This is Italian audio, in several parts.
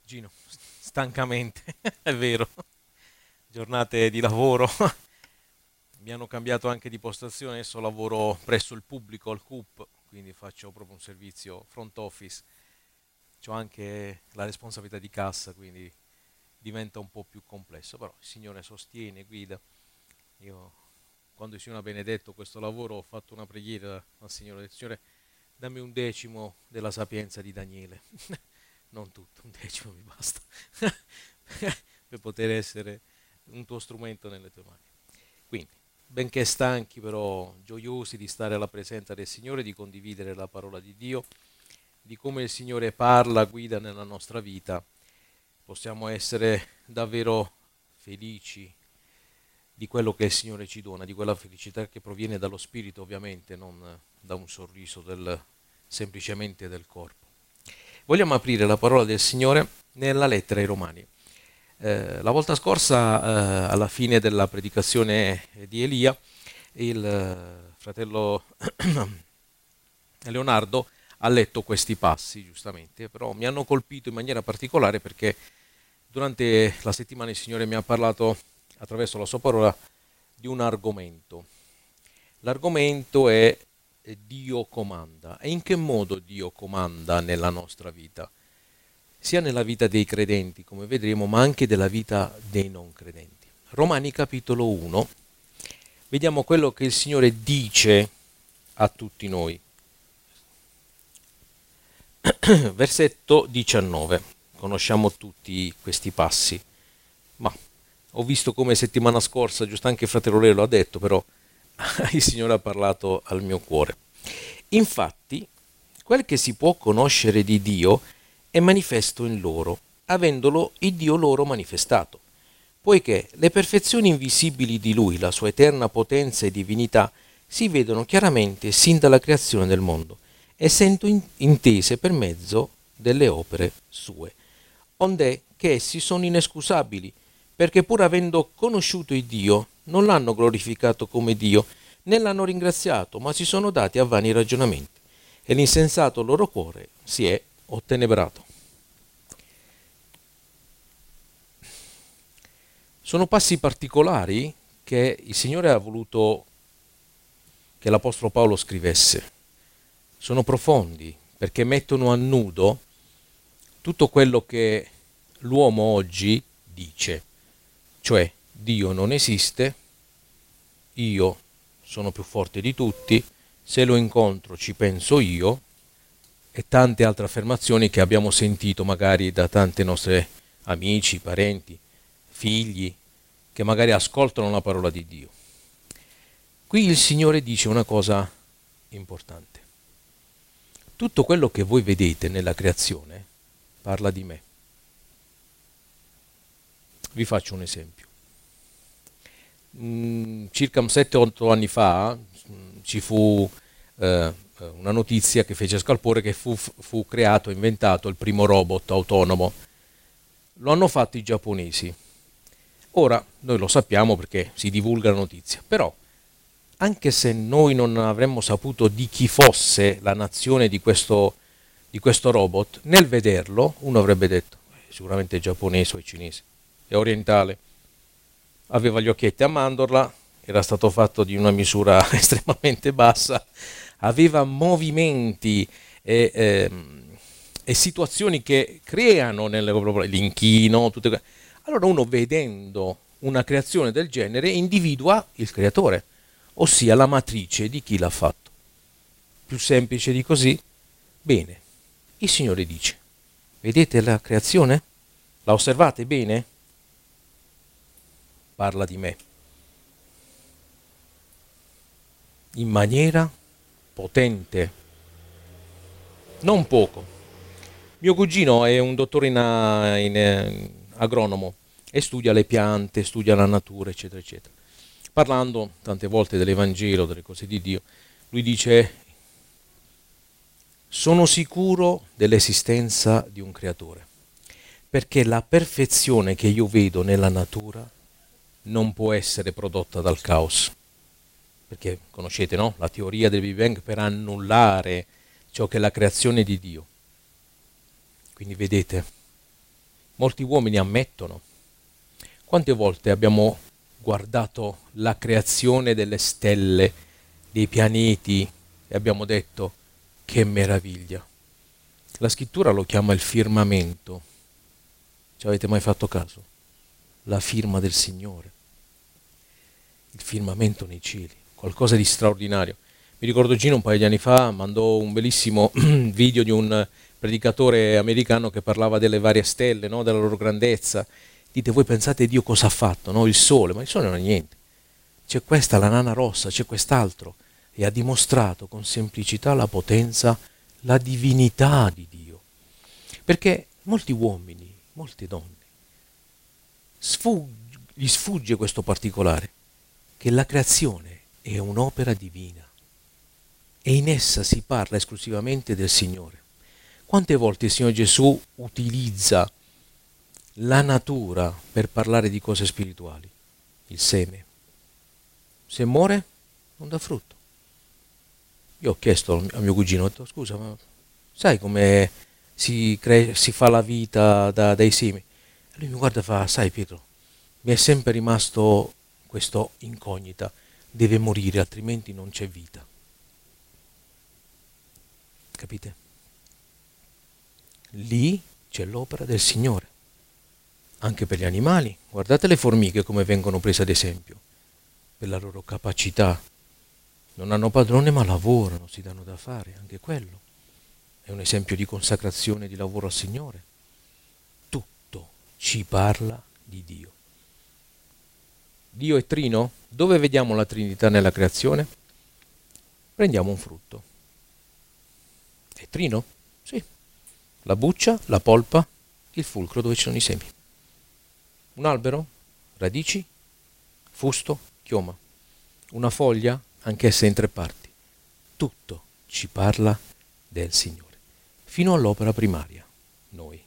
Gino, stancamente, è vero, giornate di lavoro, mi hanno cambiato anche di postazione, adesso lavoro presso il pubblico al CUP, quindi faccio proprio un servizio front office, ho anche la responsabilità di cassa, quindi diventa un po' più complesso, però il Signore sostiene, guida. Io, quando il Signore ha benedetto questo lavoro, ho fatto una preghiera al Signore, Signore, dammi un decimo della sapienza di Daniele, non tutto, un decimo mi basta, per poter essere un tuo strumento nelle tue mani. Quindi, benché stanchi, però gioiosi di stare alla presenza del Signore, di condividere la parola di Dio, di come il Signore parla, guida nella nostra vita, possiamo essere davvero felici di quello che il Signore ci dona, di quella felicità che proviene dallo Spirito, ovviamente, non da un sorriso semplicemente del corpo. Vogliamo aprire la parola del Signore nella lettera ai Romani. La volta scorsa, alla fine della predicazione di Elia, il fratello Leonardo ha letto questi passi, giustamente, però mi hanno colpito in maniera particolare perché durante la settimana il Signore mi ha parlato attraverso la sua parola di un argomento. L'argomento è Dio comanda. E in che modo Dio comanda nella nostra vita? Sia nella vita dei credenti, come vedremo, ma anche della vita dei non credenti. Romani capitolo 1, vediamo quello che il Signore dice a tutti noi. Versetto 19. Conosciamo tutti questi passi, ma ho visto come settimana scorsa, giusto anche fratello Leo lo ha detto, però il Signore ha parlato al mio cuore. Infatti, quel che si può conoscere di Dio è manifesto in loro, avendolo il Dio loro manifestato, poiché le perfezioni invisibili di Lui, la sua eterna potenza e divinità, si vedono chiaramente sin dalla creazione del mondo, essendo intese per mezzo delle opere sue, ond'è che essi sono inescusabili, perché pur avendo conosciuto il Dio, non l'hanno glorificato come Dio, né l'hanno ringraziato, ma si sono dati a vani ragionamenti, e l'insensato loro cuore si è ottenebrato. Sono passi particolari che il Signore ha voluto che l'Apostolo Paolo scrivesse. Sono profondi perché mettono a nudo tutto quello che l'uomo oggi dice, cioè Dio non esiste, io sono più forte di tutti, se lo incontro ci penso io, e tante altre affermazioni che abbiamo sentito magari da tante nostre amici, parenti, figli, che magari ascoltano la parola di Dio. Qui il Signore dice una cosa importante. Tutto quello che voi vedete nella creazione parla di me. Vi faccio un esempio. Circa 7-8 anni fa ci fu una notizia che fece scalpore che fu creato, inventato il primo robot autonomo. Lo hanno fatto i giapponesi. Ora noi lo sappiamo perché si divulga la notizia, però anche se noi non avremmo saputo di chi fosse la nazione di questo robot, nel vederlo uno avrebbe detto sicuramente è giapponese o è cinese, è orientale. Aveva gli occhietti a mandorla, era stato fatto di una misura estremamente bassa, aveva movimenti e situazioni che creano l'inchino, tutte. Allora uno vedendo una creazione del genere individua il creatore, ossia la matrice di chi l'ha fatto. Più semplice di così? Bene, il Signore dice, vedete la creazione? La osservate bene? Parla di me. In maniera potente, non poco. Mio cugino è un dottore in agronomo e studia le piante, studia la natura, eccetera, eccetera. Parlando tante volte dell'Evangelo, delle cose di Dio, lui dice, sono sicuro dell'esistenza di un creatore, perché la perfezione che io vedo nella natura non può essere prodotta dal caos. Perché conoscete, no? La teoria del Big Bang per annullare ciò che è la creazione di Dio. Quindi vedete, Molti uomini ammettono. Quante volte abbiamo guardato la creazione delle stelle, dei pianeti e abbiamo detto che meraviglia. La scrittura lo chiama il firmamento. Ci avete mai fatto caso? La firma del Signore. Il firmamento nei cieli, qualcosa di straordinario. Mi ricordo Gino un paio di anni fa mandò un bellissimo video di un predicatore americano che parlava delle varie stelle, no? Della loro grandezza. Dite, voi pensate Dio cosa ha fatto, no? Il sole, ma il sole non è niente. C'è questa, la nana rossa, c'è quest'altro. E ha dimostrato con semplicità la potenza, la divinità di Dio. Perché molti uomini, molte donne, gli sfugge questo particolare, che la creazione è un'opera divina e in essa si parla esclusivamente del Signore. Quante volte il Signore Gesù utilizza la natura per parlare di cose spirituali? Il seme. Se muore, non dà frutto. Io ho chiesto a mio cugino, ho detto, scusa, ma sai come si fa la vita dai semi? E lui mi guarda e fa, sai Pietro, mi è sempre rimasto questo incognita, deve morire, altrimenti non c'è vita. Capite? Lì c'è l'opera del Signore. Anche per gli animali, guardate le formiche come vengono prese ad esempio, per la loro capacità. Non hanno padrone ma lavorano, si danno da fare, anche quello. È un esempio di consacrazione e di lavoro al Signore. Tutto ci parla di Dio. Dio è trino? Dove vediamo la Trinità nella creazione? Prendiamo un frutto. È trino? Sì. La buccia, la polpa, il fulcro dove ci sono i semi. Un albero? Radici, fusto, chioma. Una foglia? Anch'essa in tre parti. Tutto ci parla del Signore. Fino all'opera primaria, noi.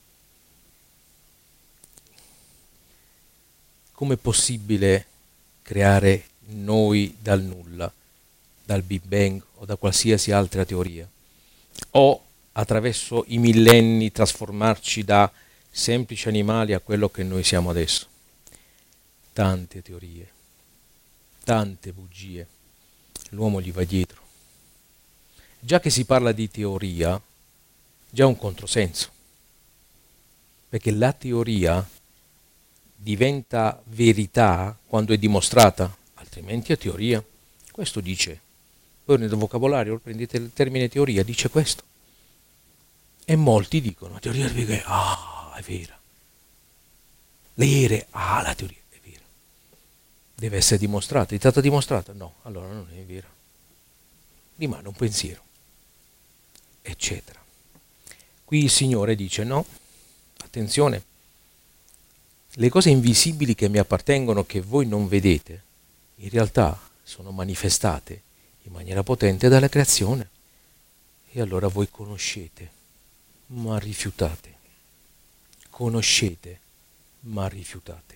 Com'è possibile creare noi dal nulla, dal Big Bang o da qualsiasi altra teoria? O attraverso i millenni trasformarci da semplici animali a quello che noi siamo adesso? Tante teorie, tante bugie. L'uomo gli va dietro. Già che si parla di teoria, già un controsenso, perché la teoria diventa verità quando è dimostrata, altrimenti è teoria. Questo dice, voi nel vocabolario prendete il termine teoria, dice questo. E molti dicono, la teoria del Big Bang, è vera. L'aereo, la teoria è vera. Deve essere dimostrata, è stata dimostrata? No, allora non è vera. Rimane un pensiero, eccetera. Qui il Signore dice no, attenzione, le cose invisibili che mi appartengono, che voi non vedete, in realtà sono manifestate in maniera potente dalla creazione. E allora voi conoscete, ma rifiutate. Conoscete, ma rifiutate.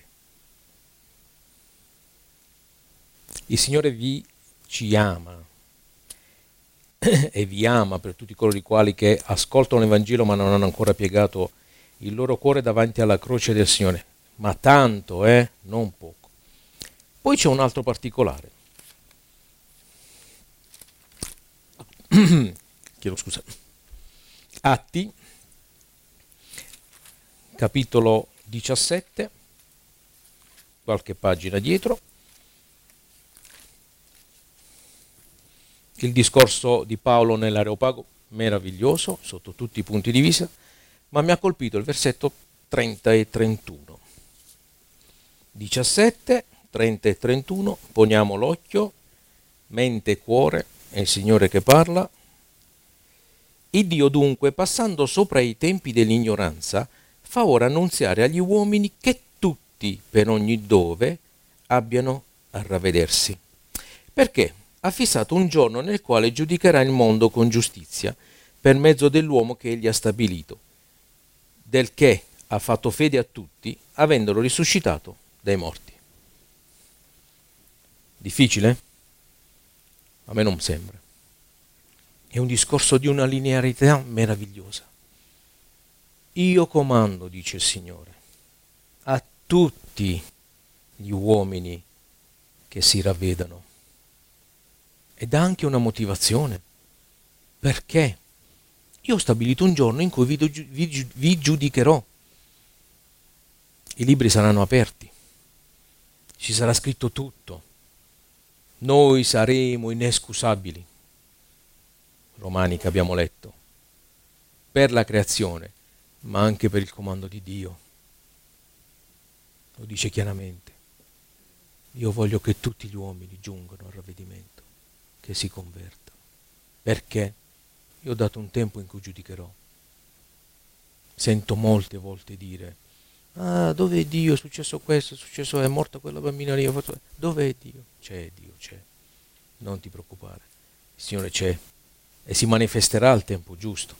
Il Signore ci ama e vi ama per tutti coloro i quali che ascoltano l'Evangelo ma non hanno ancora piegato il loro cuore davanti alla croce del Signore. Ma tanto, non poco. Poi c'è un altro particolare. Chiedo scusa. Atti, capitolo 17, qualche pagina dietro. Il discorso di Paolo nell'Areopago, meraviglioso sotto tutti i punti di vista, ma mi ha colpito il versetto 30 e 31. 17, 30 e 31, poniamo l'occhio, mente e cuore, è il Signore che parla. Il Dio dunque, passando sopra i tempi dell'ignoranza, fa ora annunziare agli uomini che tutti, per ogni dove, abbiano a ravvedersi. Perché? Ha fissato un giorno nel quale giudicherà il mondo con giustizia, per mezzo dell'uomo che egli ha stabilito, del che ha fatto fede a tutti, avendolo risuscitato dai morti. Difficile? A me non sembra. È un discorso di una linearità meravigliosa. Io comando, dice il Signore, tutti gli uomini che si ravvedano. Ed ha anche una motivazione. Perché? Io ho stabilito un giorno in cui vi giudicherò. I libri saranno aperti. Ci sarà scritto tutto. Noi saremo inescusabili. Romani che abbiamo letto. Per la creazione, ma anche per il comando di Dio. Lo dice chiaramente. Io voglio che tutti gli uomini giungano al ravvedimento, che si convertano. Perché? Io ho dato un tempo in cui giudicherò. Sento molte volte dire: ah, dove è Dio? È successo questo, è successo, è morta quella bambina lì. Dove è Dio? C'è Dio, c'è. Non ti preoccupare. Il Signore c'è e si manifesterà al tempo giusto.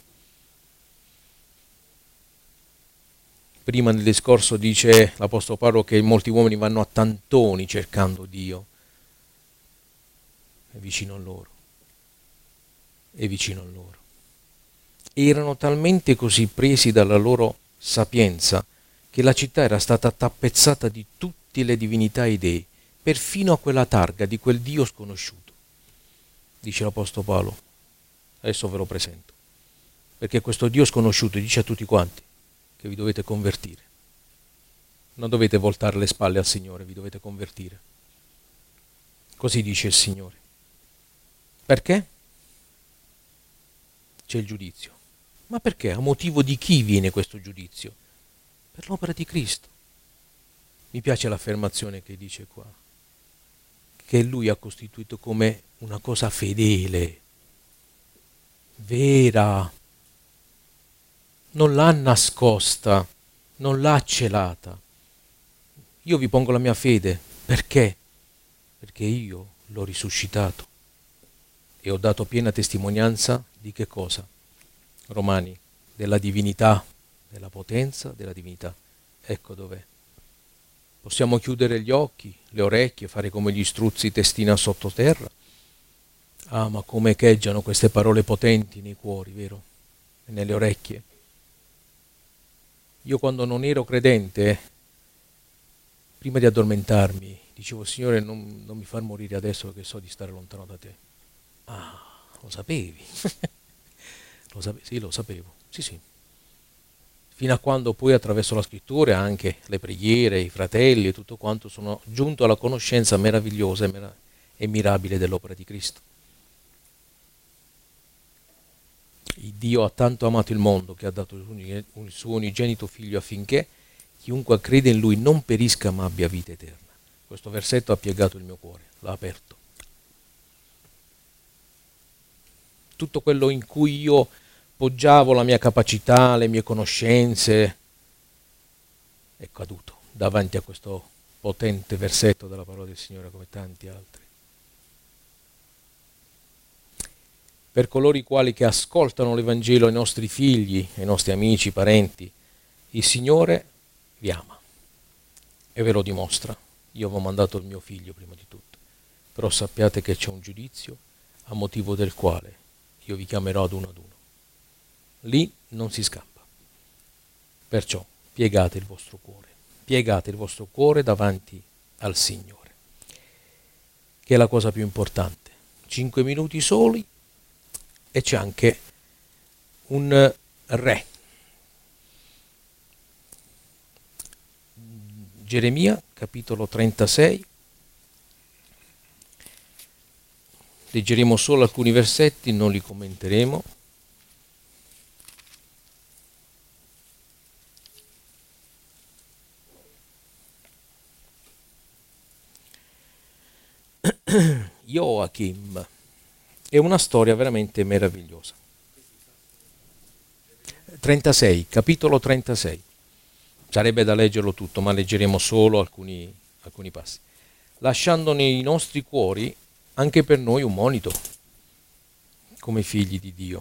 Prima nel discorso dice l'Apostolo Paolo che molti uomini vanno a tantoni cercando Dio. È vicino a loro. È vicino a loro. Erano talmente così presi dalla loro sapienza che la città era stata tappezzata di tutte le divinità e dei, perfino a quella targa di quel Dio sconosciuto. Dice l'Apostolo Paolo. Adesso ve lo presento. Perché questo Dio sconosciuto dice a tutti quanti che vi dovete convertire. Non dovete voltare le spalle al Signore, vi dovete convertire. Così dice il Signore. Perché? C'è il giudizio. Ma perché? A motivo di chi viene questo giudizio? Per l'opera di Cristo. Mi piace l'affermazione che dice qua, che Lui ha costituito come una cosa fedele, vera, non l'ha nascosta, non l'ha celata. Io vi pongo la mia fede. Perché? Perché io l'ho risuscitato e ho dato piena testimonianza di che cosa? Romani, della divinità, della potenza della divinità. Ecco dov'è. Possiamo chiudere gli occhi, le orecchie, fare come gli struzzi testina sottoterra. Ah, ma come echeggiano queste parole potenti nei cuori, vero? E nelle orecchie. Io quando non ero credente, prima di addormentarmi, dicevo: Signore, non mi far morire adesso che so di stare lontano da te. Ah, lo sapevi? Sì, lo sapevo. Sì. Fino a quando poi attraverso la scrittura, anche le preghiere, i fratelli e tutto quanto, sono giunto alla conoscenza meravigliosa e mirabile dell'opera di Cristo. Il Dio ha tanto amato il mondo che ha dato il suo unigenito figlio affinché chiunque crede in Lui non perisca ma abbia vita eterna. Questo versetto ha piegato il mio cuore, l'ha aperto. Tutto quello in cui io poggiavo la mia capacità, le mie conoscenze, è caduto davanti a questo potente versetto della parola del Signore, come tanti altri. Per coloro i quali che ascoltano l'Evangelo, ai nostri figli, ai nostri amici, parenti, il Signore vi ama e ve lo dimostra. Io avevo mandato il mio figlio prima di tutto, però sappiate che c'è un giudizio a motivo del quale io vi chiamerò ad uno. Lì non si scappa. Perciò piegate il vostro cuore davanti al Signore, che è la cosa più importante. 5 minuti soli e c'è anche un re. Geremia, capitolo 36. Leggeremo solo alcuni versetti, non li commenteremo. Joachim. È una storia veramente meravigliosa. 36, capitolo 36. Sarebbe da leggerlo tutto, ma leggeremo solo alcuni passi. Lasciando nei nostri cuori anche per noi un monito, come figli di Dio.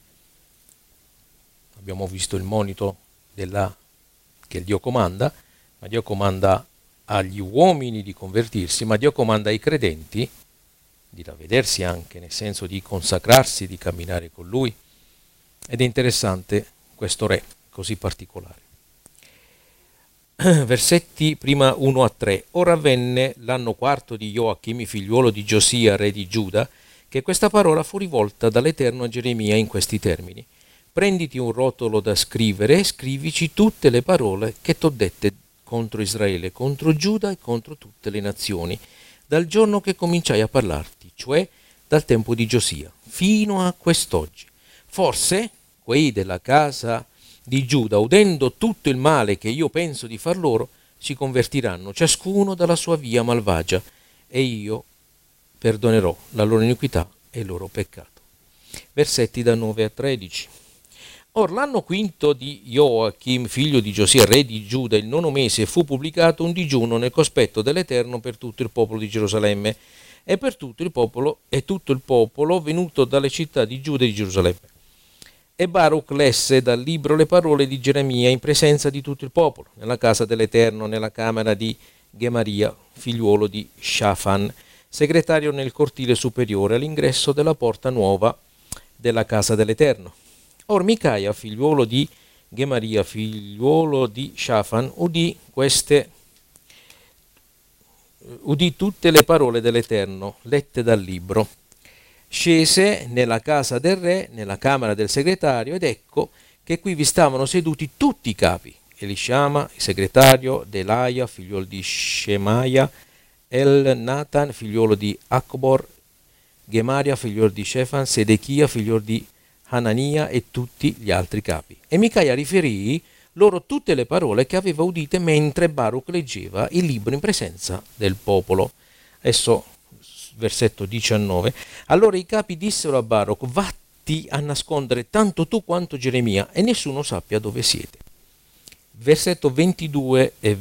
Abbiamo visto il monito che Dio comanda, ma Dio comanda agli uomini di convertirsi, ma Dio comanda ai credenti di ravvedersi anche, nel senso di consacrarsi, di camminare con Lui. Ed è interessante questo re così particolare. versetti prima 1 a 3. Ora avvenne l'anno quarto di Joachim, figliuolo di Giosia, re di Giuda, che questa parola fu rivolta dall'Eterno a Geremia in questi termini. Prenditi un rotolo da scrivere e scrivici tutte le parole che t'ho dette contro Israele, contro Giuda e contro tutte le nazioni, dal giorno che cominciai a parlarti, cioè dal tempo di Giosia, fino a quest'oggi. Forse quei della casa di Giuda, udendo tutto il male che io penso di far loro, si convertiranno, ciascuno dalla sua via malvagia, e io perdonerò la loro iniquità e il loro peccato. Versetti da 9 a 13. Or l'anno quinto di Joachim, figlio di Giosia, re di Giuda, il nono mese, fu pubblicato un digiuno nel cospetto dell'Eterno per tutto il popolo di Gerusalemme e per tutto il popolo venuto dalle città di Giuda e di Gerusalemme. E Baruch lesse dal libro le parole di Geremia in presenza di tutto il popolo, nella casa dell'Eterno, nella camera di Gemaria, figliuolo di Shafan, segretario nel cortile superiore all'ingresso della porta nuova della casa dell'Eterno. Or Micaia, figliuolo di Gemaria, figliuolo di Shafan, udì tutte le parole dell'Eterno, lette dal libro. Scese nella casa del re, nella camera del segretario, ed ecco che qui vi stavano seduti tutti i capi: Elishama, il segretario, Delaia, figliuolo di Shemaia, El-Natan, figliuolo di Akbor, Gemaria, figliuolo di Shefan, Sedechia, figliuolo di Hanania, e tutti gli altri capi. E Micaia riferì loro tutte le parole che aveva udite mentre Baruch leggeva il libro in presenza del popolo. Adesso, versetto 19. Allora i capi dissero a Baruch: vatti a nascondere tanto tu quanto Geremia, e nessuno sappia dove siete. Versetto 22 e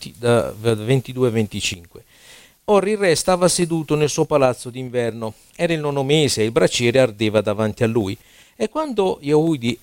25. Or il re stava seduto nel suo palazzo d'inverno. Era il nono mese e il braciere ardeva davanti a lui. E quando Yehudi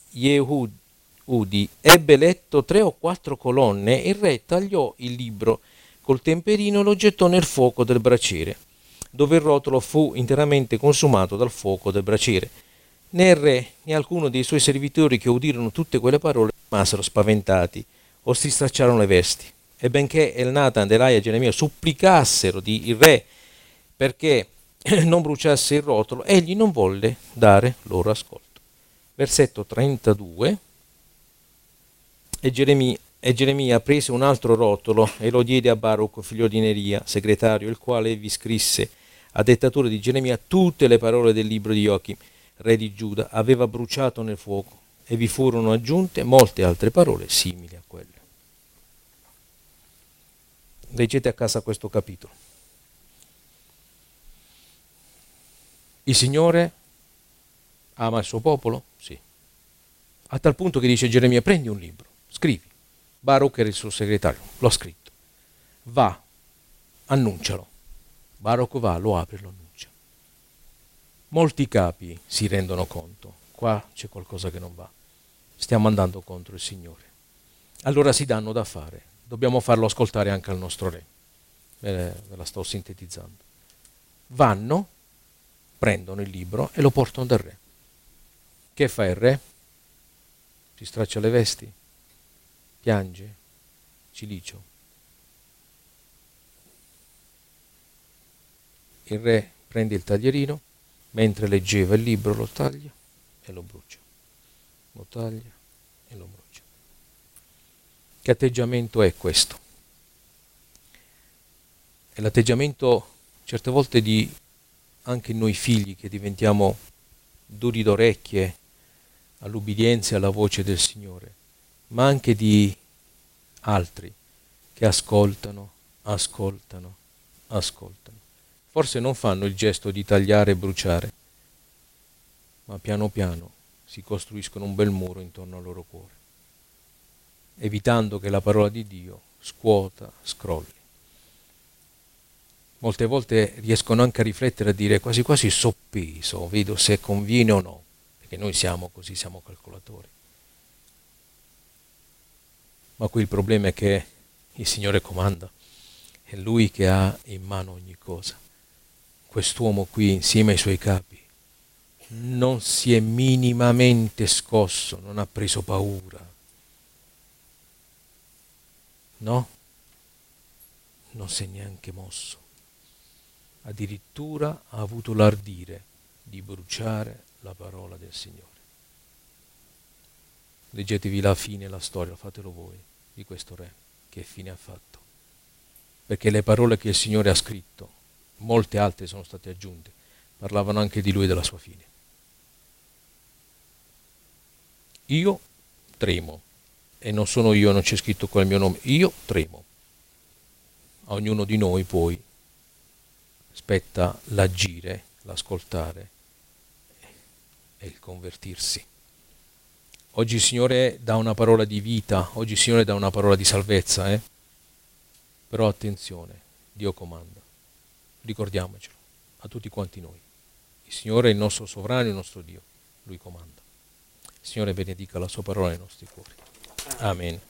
ebbe letto 3 o 4 colonne, il re tagliò il libro col temperino e lo gettò nel fuoco del braciere, dove il rotolo fu interamente consumato dal fuoco del braciere. Né il re né alcuno dei suoi servitori che udirono tutte quelle parole rimasero spaventati o si stracciarono le vesti. E benché Elnatan, Delaia e Geremia supplicassero il re perché non bruciasse il rotolo, egli non volle dare loro ascolto. Versetto 32. E Geremia prese un altro rotolo e lo diede a Baruch, figlio di Neria, segretario, il quale vi scrisse a dettatura di Geremia tutte le parole del libro di Joachim, re di Giuda, aveva bruciato nel fuoco, e vi furono aggiunte molte altre parole simili a quelle. Leggete a casa questo capitolo. Il Signore ama il suo popolo? Sì. A tal punto che dice Geremia: prendi un libro, scrivi. Baruch era il suo segretario, l'ho scritto. Va, annuncialo. Baruch va, lo apre e lo annuncia. Molti capi si rendono conto: qua c'è qualcosa che non va. Stiamo andando contro il Signore. Allora si danno da fare. Dobbiamo farlo ascoltare anche al nostro re. Ve la sto sintetizzando. Vanno, prendono il libro e lo portano dal re. Che fa il re? Si straccia le vesti? Piange? Cilicio? Il re prende il taglierino, mentre leggeva il libro lo taglia e lo brucia. Lo taglia e lo brucia. Che atteggiamento è questo? È l'atteggiamento certe volte di anche noi figli, che diventiamo duri d'orecchie all'ubbidienza e alla voce del Signore, ma anche di altri che ascoltano. Forse non fanno il gesto di tagliare e bruciare, ma piano piano si costruiscono un bel muro intorno al loro cuore, evitando che la parola di Dio scuota, scrolli. Molte volte riescono anche a riflettere, a dire quasi quasi soppeso, vedo se conviene o no, perché noi siamo così, siamo calcolatori. Ma qui il problema è che il Signore comanda, è Lui che ha in mano ogni cosa. Quest'uomo qui, insieme ai suoi capi, non si è minimamente scosso, non ha preso paura. No, non si è neanche mosso. Addirittura ha avuto l'ardire di bruciare la parola del Signore. Leggetevi la fine, la storia, fatelo voi, di questo re, che fine ha fatto. Perché le parole che il Signore ha scritto, molte altre sono state aggiunte, parlavano anche di lui e della sua fine. Io tremo, e non sono io, non c'è scritto qua il mio nome, io tremo. A ognuno di noi poi spetta l'agire, l'ascoltare e il convertirsi. Oggi il Signore dà una parola di vita, oggi il Signore dà una parola di salvezza, Però attenzione, Dio comanda, ricordiamocelo, a tutti quanti noi. Il Signore è il nostro sovrano, il nostro Dio, Lui comanda. Il Signore benedica la sua parola nei nostri cuori. Amen.